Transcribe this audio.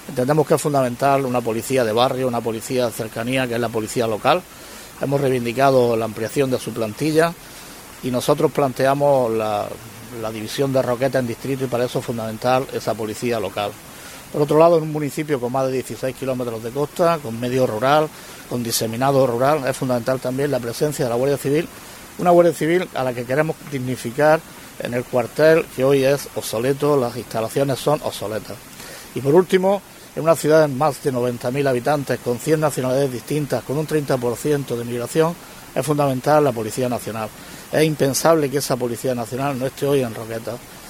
Entendemos que es fundamental una policía de barrio, una policía de cercanía, que es la policía local. Hemos reivindicado la ampliación de su plantilla y nosotros planteamos la división de Roqueta en distrito, y para eso es fundamental esa policía local. Por otro lado, en un municipio con más de 16 kilómetros de costa, con medio rural, con diseminado rural, es fundamental también la presencia de la Guardia Civil, una Guardia Civil a la que queremos dignificar en el cuartel, que hoy es obsoleto, las instalaciones son obsoletas. Y por último, en una ciudad de más de 90.000 habitantes, con 100 nacionalidades distintas, con un 30% de migración, es fundamental la Policía Nacional. Es impensable que esa Policía Nacional no esté hoy en Roqueta.